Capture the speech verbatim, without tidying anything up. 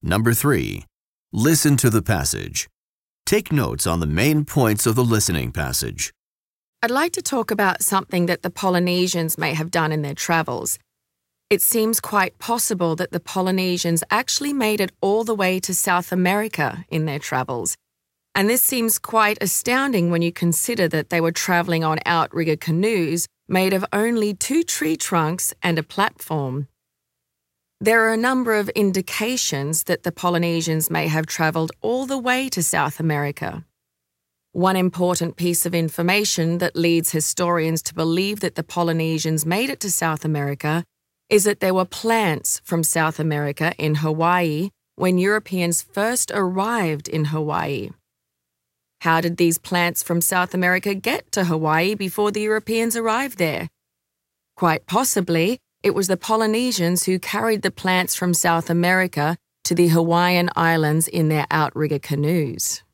Number three, listen to the passage. Take notes on the main points of the listening passage. I'd like to talk about something that the Polynesians may have done in their travels. It seems quite possible that the Polynesians actually made it all the way to South America in their travels. And this seems quite astounding when you consider that they were travelling on outrigger canoes made of only two tree trunks and a platform. There are a number of indications that the Polynesians may have travelled all the way to South America. One important piece of information that leads historians to believe that the Polynesians made it to South America is that there were plants from South America in Hawaii when Europeans first arrived in Hawaii. How did these plants from South America get to Hawaii before the Europeans arrived there? Quite possibly, it was the Polynesians who carried the plants from South America to the Hawaiian Islands in their outrigger canoes.